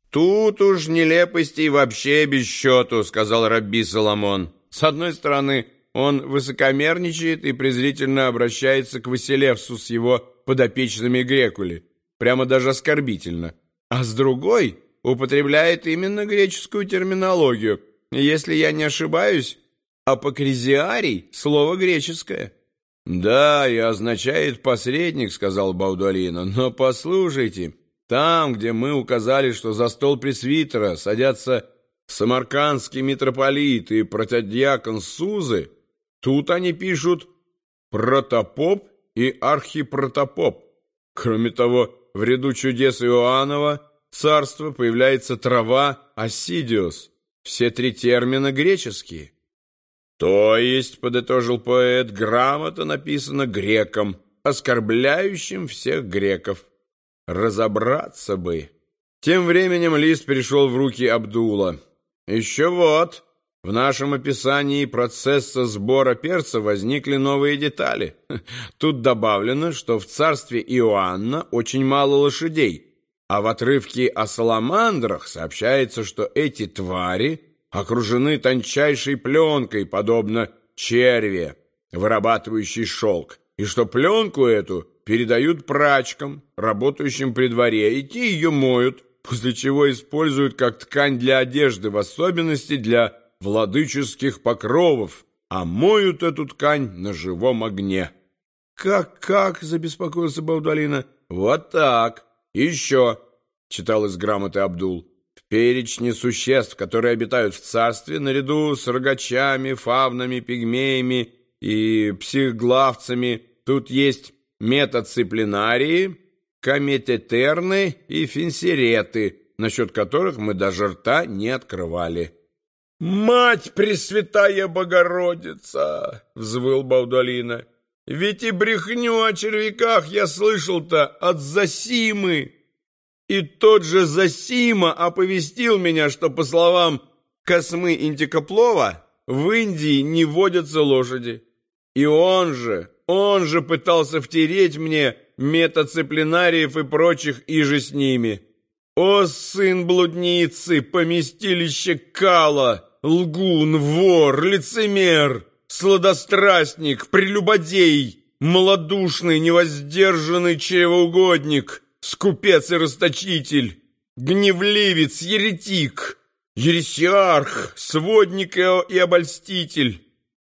«Тут уж нелепостей вообще без счету», — сказал Рабби Соломон. «С одной стороны, он высокомерничает и презрительно обращается к Василевсу с его подопечными Грекули, прямо даже оскорбительно, а с другой употребляет именно греческую терминологию. Если я не ошибаюсь, апокризиарий — слово греческое». «Да, и означает «посредник», — сказал Баудуалино, — «но послушайте». Там, где мы указали, что за стол пресвитера садятся самаркандский митрополит и протодиакон Сузы, тут они пишут «протопоп» и «архипротопоп». Кроме того, в ряду чудес Иоаннова царства появляется трава «осидиос». Все три термина греческие. То есть, подытожил поэт, грамота написана греком, оскорбляющим всех греков. Разобраться бы. Тем временем лист перешел в руки Абдула. Еще вот, в нашем описании процесса сбора перца возникли новые детали. Тут добавлено, что в царстве Иоанна очень мало лошадей, а в отрывке о саламандрах сообщается, что эти твари окружены тончайшей пленкой, подобно черви, вырабатывающей шелк, и что пленку эту передают прачкам, работающим при дворе, и те ее моют, после чего используют как ткань для одежды, в особенности для владыческих покровов, а моют эту ткань на живом огне. «Как?» — забеспокоился Баудуалино. «Вот так. Еще», — читал из грамоты Абдул, «в перечне существ, которые обитают в царстве, наряду с рогачами, фавнами, пигмеями и психглавцами, тут есть метаципленарии, комететерны и финсереты, насчет которых мы даже рта не открывали». «Мать Пресвятая Богородица!» — взвыл Баудуалино. «Ведь и брехню о червяках я слышал-то от Зосимы. И тот же Зосима оповестил меня, что, по словам Космы Интикоплова, в Индии не водятся лошади. И он же пытался втереть мне метаципленариев и прочих иже с ними. О, сын блудницы, поместилище кала, лгун, вор, лицемер, сладострастник, прелюбодей, малодушный, невоздержанный чревоугодник, скупец и расточитель, гневливец, еретик, ересиарх, сводник и обольститель,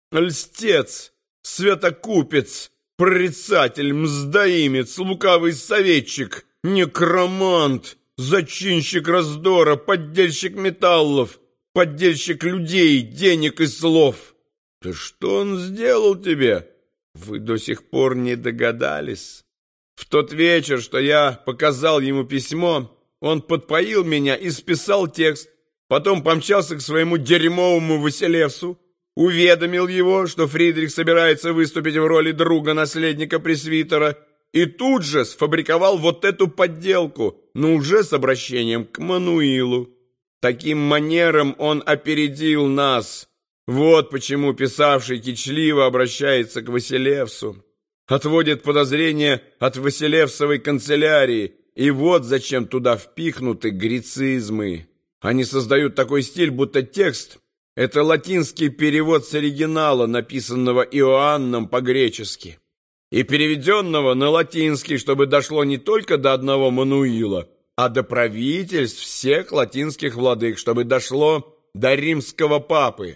льстец, святокупец, прорицатель, мздоимец, лукавый советчик, некромант, зачинщик раздора, поддельщик металлов, поддельщик людей, денег и слов. Да что он сделал тебе? Вы до сих пор не догадались? В тот вечер, что я показал ему письмо, он подпоил меня и списал текст, потом помчался к своему дерьмовому Василевсу, уведомил его, что Фридрих собирается выступить в роли друга-наследника пресвитера, и тут же сфабриковал вот эту подделку, но уже с обращением к Мануилу. Таким манером он опередил нас. Вот почему писавший кичливо обращается к Василевсу, отводит подозрения от Василевсовой канцелярии, и вот зачем туда впихнуты грецизмы. Они создают такой стиль, будто текст — это латинский перевод с оригинала, написанного Иоанном по-гречески, и переведенного на латинский, чтобы дошло не только до одного Мануила, а до правительств всех латинских владык, чтобы дошло до римского папы.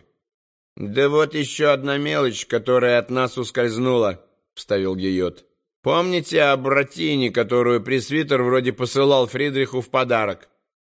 «Да вот еще одна мелочь, которая от нас ускользнула», — вставил Гийот. «Помните о братине, которую пресвитер вроде посылал Фридриху в подарок?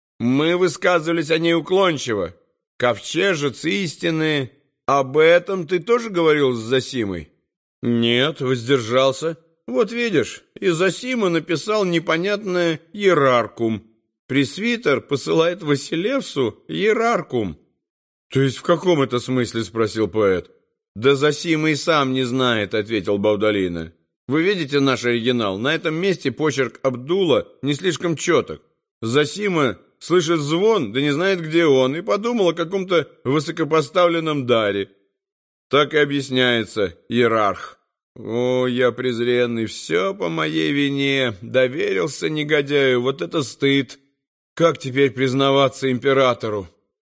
Мы высказывались о ней уклончиво. Ковчежец истины. Об этом ты тоже говорил с Зосимой?» «Нет, воздержался. Вот видишь, и Зосима написал непонятное «иераркум». Пресвитер посылает Василевсу «иераркум». «То есть в каком это смысле?» — спросил поэт. «Да Зосима и сам не знает», — ответил Баудуалино. «Вы видите наш оригинал? На этом месте почерк Абдула не слишком четок. Зосима слышит звон, да не знает, где он, и подумал о каком-то высокопоставленном даре. Так и объясняется иерарх. О, я презренный, все по моей вине, доверился негодяю, вот это стыд. Как теперь признаваться императору?